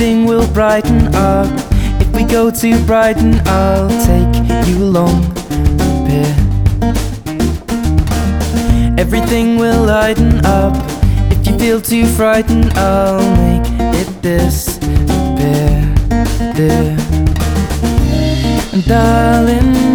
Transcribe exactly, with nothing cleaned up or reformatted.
everything will brighten up. If we go to Brighton, I'll take you along the pier. Everything will lighten up. If you feel too frightened, I'll make it disappear, dear. And darling,